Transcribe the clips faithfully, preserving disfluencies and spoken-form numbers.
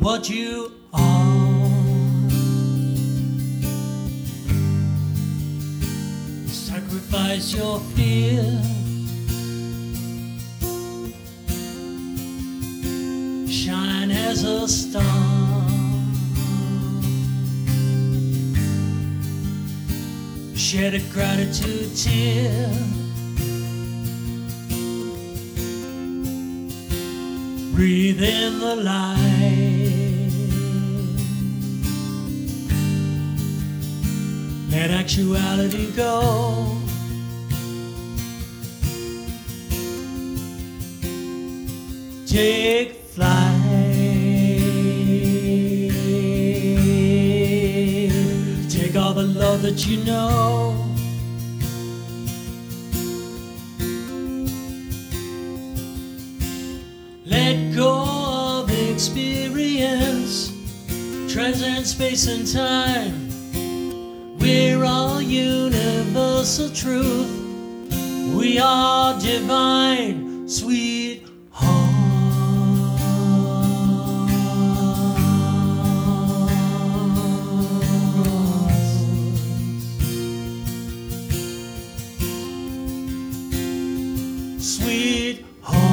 what you are. Sacrifice your fear. Shine as a star. Shed a gratitude tear. Breathe in the light. Let actuality go. Take flight. Take all the love that you know. Let go of experience. Transcend space and time. We're all universal truth. We are divine, sweet sweet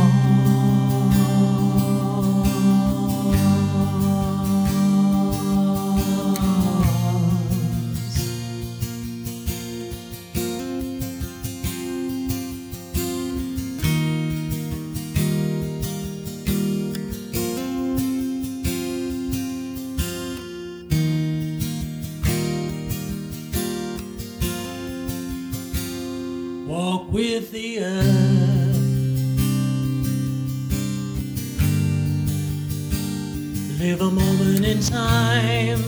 walk with the earth. Live a moment in time.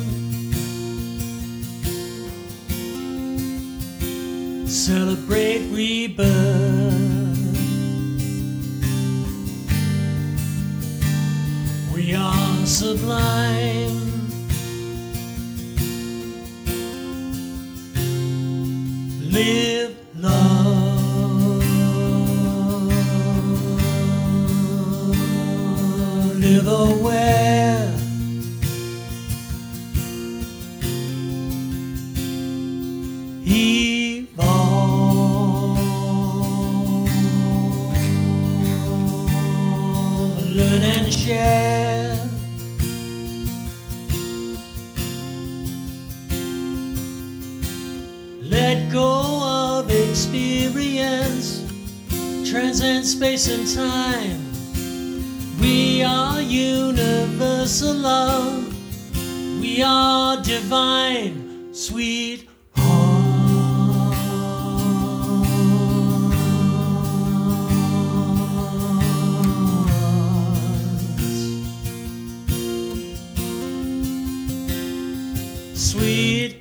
Celebrate rebirth. We are sublime. Live love. Live aware. Evolve. Learn and share. Let go of experience. Transcend space and time. We are universal love. We are divine, sweet hearts. Sweet